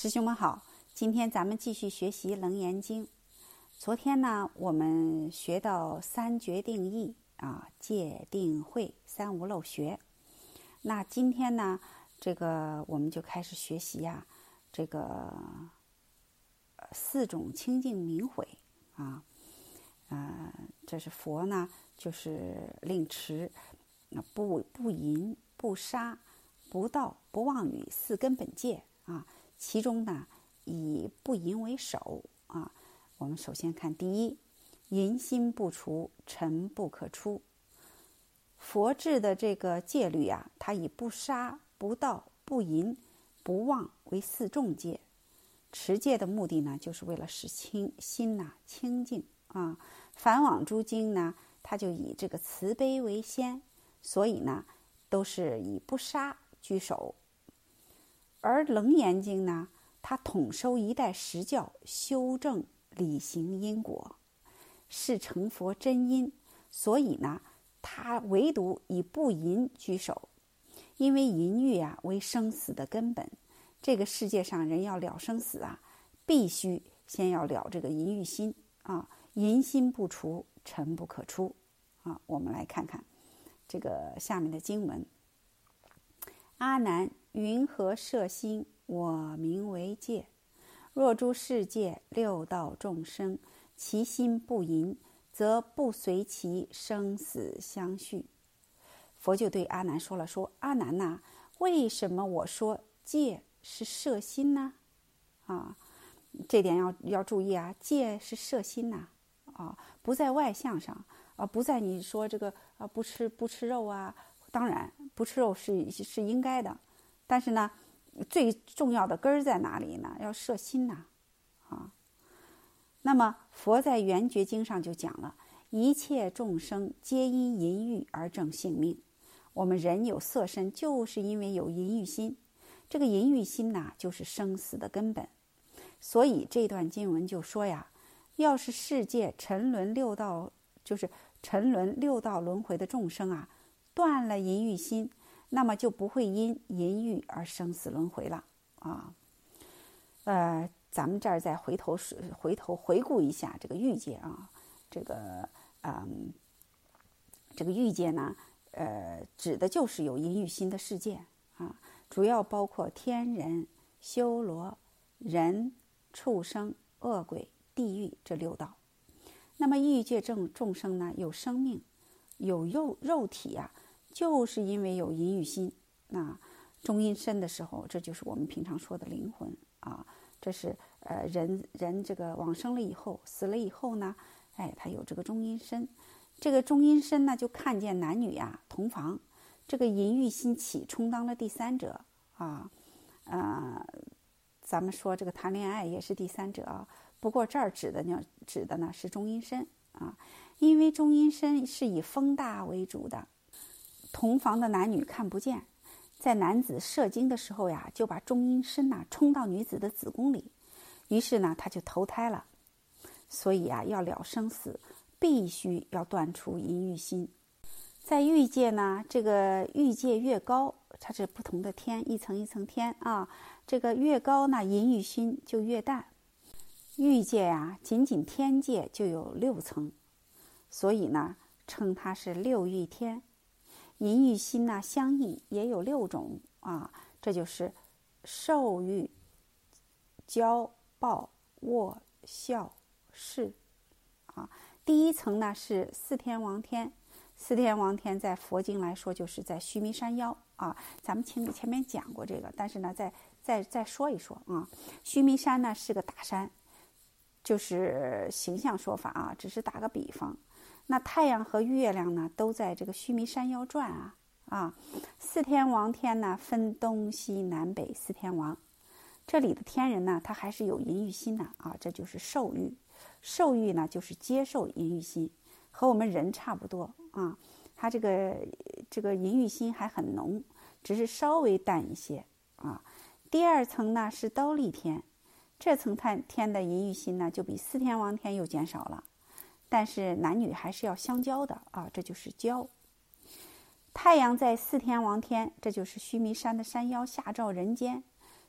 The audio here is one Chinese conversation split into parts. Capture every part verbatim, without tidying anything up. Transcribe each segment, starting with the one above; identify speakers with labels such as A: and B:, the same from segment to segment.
A: 师兄们好，今天咱们继续学习《楞严经》。昨天呢，我们学到三决定义啊，戒定慧三无漏学。那今天呢，这个我们就开始学习呀、啊，这个四种清净明慧啊，呃，这是佛呢，就是令持不不淫、不杀、不盗、不妄语四根本戒啊。其中呢，以不淫为首啊。我们首先看第一，淫心不除，尘不可出。佛制的这个戒律啊，它以不杀、不盗、不淫、不妄为四重戒。持戒的目的呢，就是为了使清心呐、啊、清净啊。梵网诸经呢，它就以这个慈悲为先，所以呢，都是以不杀居首。而楞严经呢，它统收一代十教，修正理行因果，是成佛真因，所以呢，它唯独以不淫居首。因为淫欲啊为生死的根本，这个世界上人要了生死啊，必须先要了这个淫欲心啊，淫心不除，尘不可出啊。我们来看看这个下面的经文：阿难，云何摄心？我名为戒。若诸世界六道众生，其心不淫，则不随其生死相续。佛就对阿难说了，说阿难呐、啊，为什么我说戒是摄心呢？啊，这点要要注意啊，戒是摄心呐、啊，啊，不在外相上啊，不在你说这个啊不吃不吃肉啊，当然不吃肉是是应该的，但是呢，最重要的根儿在哪里呢？要摄心呐、啊，啊。那么佛在圆觉经上就讲了，一切众生皆因淫欲而正性命。我们人有色身，就是因为有淫欲心。这个淫欲心呐，就是生死的根本。所以这段经文就说呀，要是世界沉沦六道，就是沉沦六道轮回的众生啊，断了淫欲心，那么就不会因淫欲而生死轮回了啊。呃，咱们这儿再回头回头回顾一下这个欲界啊，这个嗯，这个欲界呢，呃，指的就是有淫欲心的世界啊，主要包括天人、修罗、人、畜生、恶鬼、地狱这六道。那么欲界众众生呢，有生命，有肉肉体呀、啊，就是因为有淫欲心。那中阴身的时候，这就是我们平常说的灵魂啊。这是呃人人这个往生了以后，死了以后呢，哎，他有这个中阴身。这个中阴身呢，就看见男女啊同房，这个淫欲心起，充当了第三者啊。呃，咱们说这个谈恋爱也是第三者啊。不过这儿指的呢，指的呢是中阴身啊，因为中阴身是以风大为主的，同房的男女看不见，在男子射精的时候呀，就把中阴身呐、啊、冲到女子的子宫里，于是呢他就投胎了。所以啊，要了生死，必须要断除淫欲心。在欲界呢，这个欲界越高，它是不同的天，一层一层天啊，这个越高呢，淫欲心就越淡。欲界啊，仅仅天界就有六层，所以呢，称它是六欲天。淫欲心呢，相应也有六种啊，这就是受欲、骄、暴、卧、笑、视啊。第一层呢是四天王天，四天王天在佛经来说就是在须弥山腰啊。咱们前前面讲过这个，但是呢，再再再说一说啊。须弥山呢是个大山，就是形象说法啊，只是打个比方。那太阳和月亮呢，都在这个须弥山腰转啊啊。四天王天呢，分东西南北四天王。这里的天人呢，他还是有淫欲心的啊，这就是受欲。受欲呢，就是接受淫欲心，和我们人差不多啊。他这个这个淫欲心还很浓，只是稍微淡一些啊。第二层呢是忉利天，这层天的淫欲心呢，就比四天王天又减少了。但是男女还是要相交的啊，这就是交。太阳在四天王天，这就是须弥山的山腰下照人间，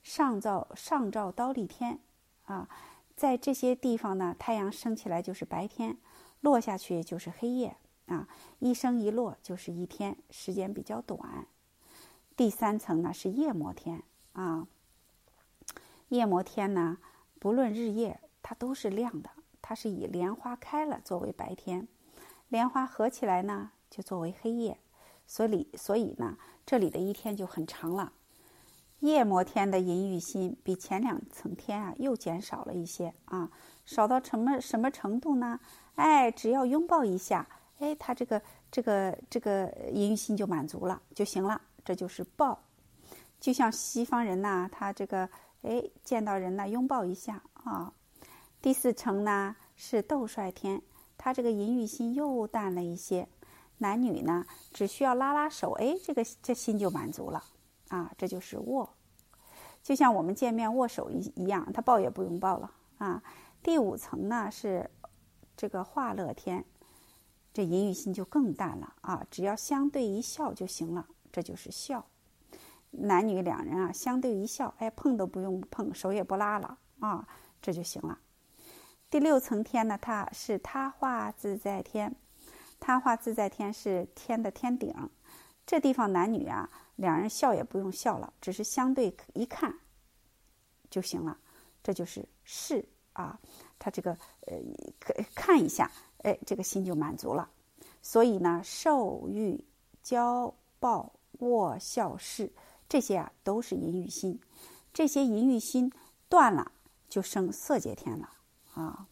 A: 上照上照刀立天啊，在这些地方呢，太阳升起来就是白天，落下去就是黑夜啊，一升一落就是一天，时间比较短。第三层呢是夜摩天啊，夜摩天呢，不论日夜，它都是亮的，它是以莲花开了作为白天，莲花合起来呢就作为黑夜，所以所以呢，这里的一天就很长了。夜摩天的淫欲心比前两层天啊又减少了一些啊，少到什么什么程度呢？哎，只要拥抱一下，哎，他这个这个这个淫欲心就满足了就行了，这就是抱。就像西方人呐，他这个哎见到人呢拥抱一下啊。第四层呢是斗率天，他这个淫欲心又淡了一些，男女呢只需要拉拉手，哎，这个这心就满足了啊，这就是握。就像我们见面握手一一样，他抱也不用抱了啊。第五层呢是这个化乐天，这淫欲心就更淡了啊，只要相对一笑就行了，这就是笑。男女两人啊相对一笑，哎，碰都不用碰，手也不拉了啊，这就行了。第六层天呢，它是他化自在天，他化自在天是天的天顶，这地方男女啊两人笑也不用笑了，只是相对一看就行了，这就是视啊，他这个呃看一下，哎，这个心就满足了。所以呢，受欲交抱握笑视，这些啊都是淫欲心，这些淫欲心断了，就生色界天了啊。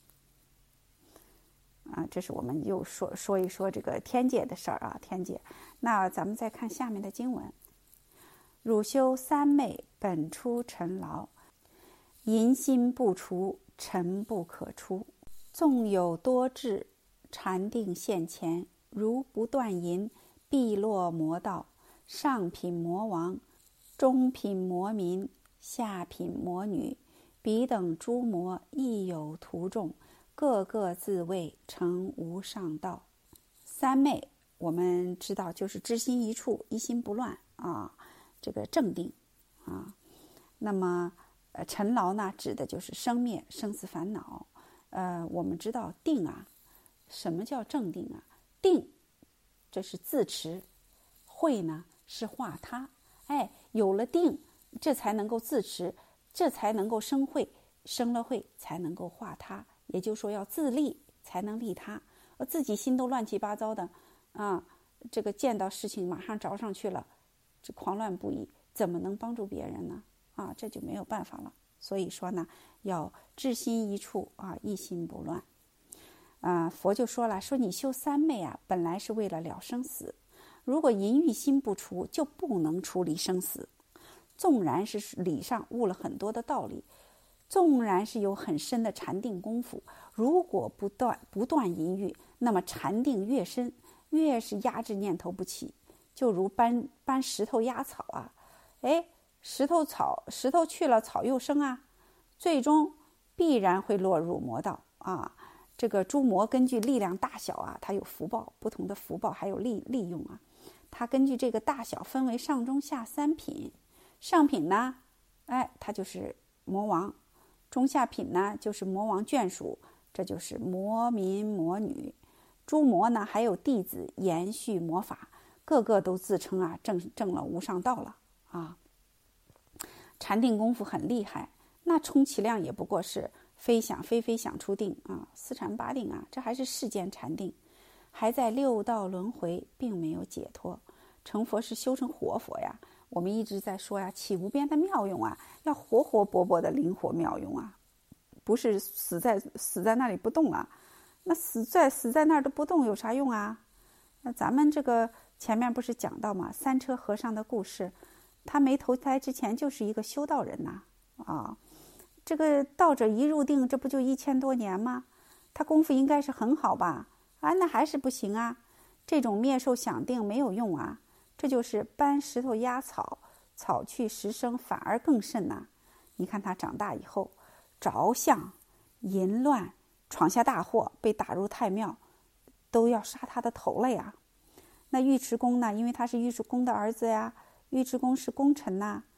A: 啊，这是我们又说说一说这个天界的事儿啊，天界。那咱们再看下面的经文：汝修三昧，本出尘劳，淫心不除，尘不可出。纵有多智，禅定现前，如不断淫，必落魔道。上品魔王，中品魔民，下品魔女，彼等诸魔亦有徒众，各个自谓成无上道。三昧我们知道就是知心一处，一心不乱啊，这个正定啊。那么呃，尘劳呢，指的就是生灭、生死烦恼。呃，我们知道定啊，什么叫正定啊？定，这是自持；慧呢，是化他。哎，有了定，这才能够自持，这才能够生慧，生了慧才能够化他。也就是说，要自利才能利他。而自己心都乱七八糟的啊，这个见到事情马上着上去了，这狂乱不已，怎么能帮助别人呢？啊，这就没有办法了。所以说呢，要志心一处啊，一心不乱。啊，佛就说了，说你修三昧啊，本来是为了了生死。如果淫欲心不除，就不能处理生死。纵然是理上悟了很多的道理，纵然是有很深的禅定功夫，如果不断不断淫欲，那么禅定越深，越是压制念头不起。就如搬搬石头压草啊，哎，石头草石头去了，草又生啊，最终必然会落入魔道啊。这个诸魔根据力量大小啊，它有福报，不同的福报还有利利用啊。它根据这个大小分为上中下三品，上品呢，哎，它就是魔王；中下品呢，就是魔王眷属，这就是魔民魔女。诸魔呢，还有弟子延续魔法，个个都自称啊，证证了无上道了啊。禅定功夫很厉害，那充其量也不过是非想非非想出定啊，四禅八定啊，这还是世间禅定，还在六道轮回，并没有解脱。成佛是修成活佛呀，我们一直在说呀，起无边的妙用啊，要活活泼泼的灵活妙用啊，不是死在死在那里不动啊。那死在死在那儿都不动有啥用啊？那咱们这个前面不是讲到嘛，三车和尚的故事，他没投胎之前就是一个修道人呐啊。这个道者一入定，这不就一千多年吗？他功夫应该是很好吧？啊，那还是不行啊！这种灭受想定没有用啊！这就是搬石头压草，草去石生，反而更甚呐、啊！你看他长大以后，着相、淫乱，闯下大祸，被打入太庙，都要杀他的头了呀！那尉迟恭呢？因为他是尉迟恭的儿子呀，尉迟恭是功臣呐、啊，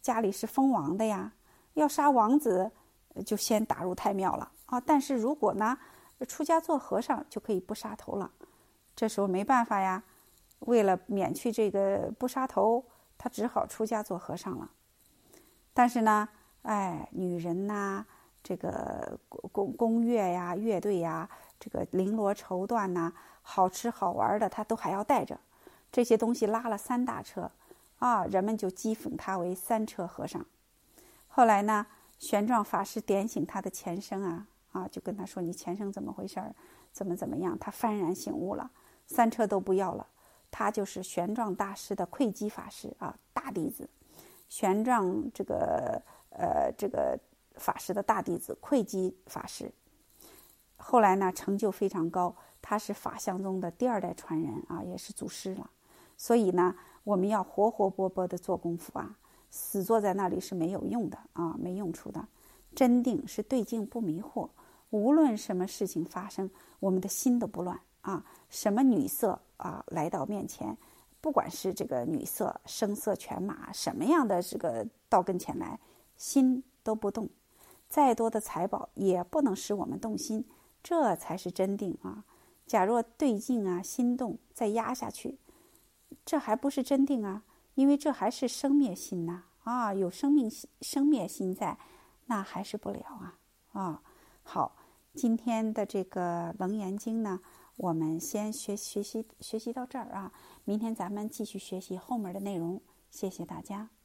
A: 家里是封王的呀，要杀王子就先打入太庙了啊。但是如果呢出家做和尚就可以不杀头了。这时候没办法呀，为了免去这个不杀头，他只好出家做和尚了。但是呢，哎，女人呐，这个宫宫乐呀、乐队呀，这个绫罗绸缎呐，好吃好玩的，他都还要带着。这些东西拉了三大车啊，人们就讥讽他为三车和尚。后来呢，玄奘法师点醒他的前生啊啊，就跟他说：“你前生怎么回事儿？怎么怎么样？”他幡然醒悟了，三车都不要了。他就是玄奘大师的慧基法师啊，大弟子。玄奘这个呃这个法师的大弟子慧基法师，后来呢成就非常高，他是法相宗的第二代传人啊，也是祖师了。所以呢，我们要活活泼泼的做功夫啊，死坐在那里是没有用的啊，没用处的。真定是对境不迷惑，无论什么事情发生，我们的心都不乱啊。什么女色啊来到面前，不管是这个女色、声色犬马，什么样的这个到跟前来，心都不动。再多的财宝也不能使我们动心，这才是真定啊。假若对境啊心动，再压下去，这还不是真定啊，因为这还是生灭心呐 啊, 啊，有生命生灭心在，那还是不了啊啊。好，今天的这个《楞严经》呢，我们先学学习学习到这儿啊，明天咱们继续学习后面的内容。谢谢大家。